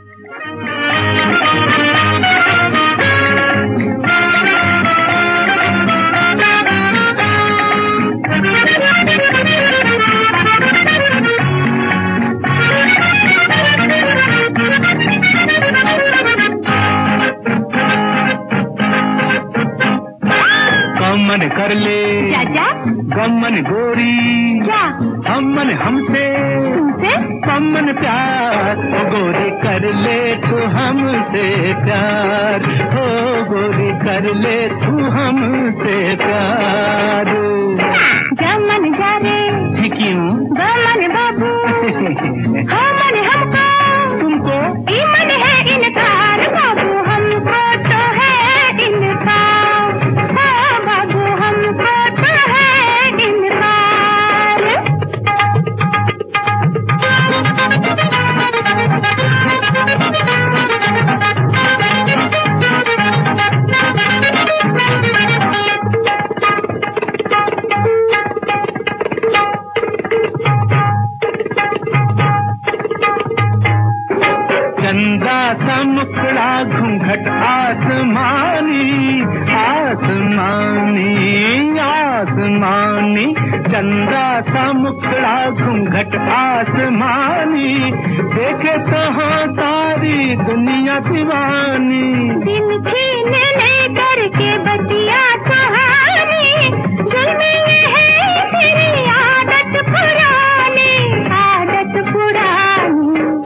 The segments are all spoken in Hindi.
मन कर ले चाचा, गमन गोरी क्या हमन हमसे तुमसे गमन प्यार ओ गोरी कर ले तू हमसे प्यार, हो गोरी कर ले तू हमसे प्यार। गमन जा रे क्यों गमन बाबू हमन हमको तुमको ईमन है इनकार बाबू, हमको तो है इनकार, हाँ बाबू हमको तो है इनकार। चंदा सा मुखड़ा घूंघट आसमानी आसमानी आसमानी, चंदा सा मुखड़ा घूंघट आसमानी, देखे तो हाँ सारी दुनिया दीवानी। दिन छीने ले करके बतिया कहानी, जुल्म ये है तेरी आदत पुरानी, आदत पुरानी।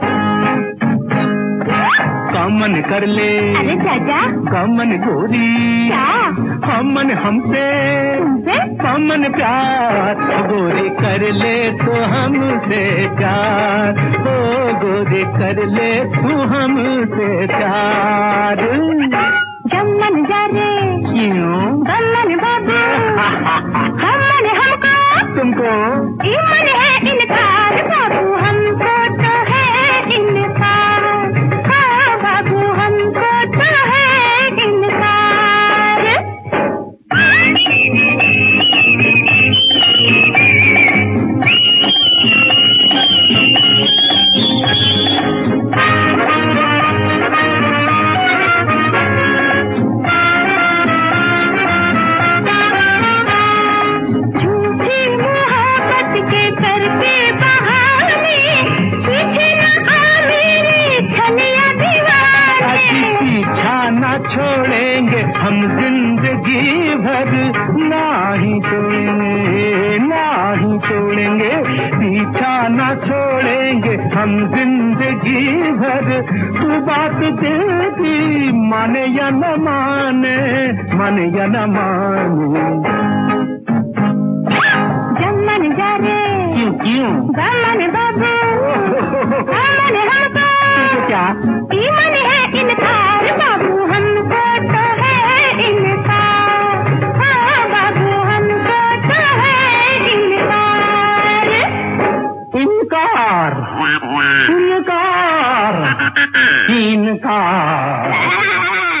कामन कर ले अरे चाचा कामन गोरी क्या हमन हमसे तुमसे कामन प्यार, गोरी कर ले तो हमसे प्यार, ओ गोरी कर ले तू हमसे प्यार। गमन जा रे क्यों गमन बाबू हमन हमको तुमको ईमन है इनकार बाबू, हमको तो है इनकार, हाँ बाबू हमको तो है इनकार। झूठी मोहब्बत के करके बहाने, पीछे न आ मेरी छलिया दीवाने। पीछा ना छोड़ेंगे हम जिंदगी भर, नाही छोड़ेंगे नाही छोड़ेंगे, पीछा ना छोड़ेंगे हम जिंदगी भर। तू बात दिल की माने या न माने, माने या न माने। गमन जा रे क्यों क्यों गमन बाबू हमन हमको क्या ईमन है इनकार बाबू, हमको तो है इनकार, हाँ बाबू हमको तो है इनकार। इनकार इनकार इनकार।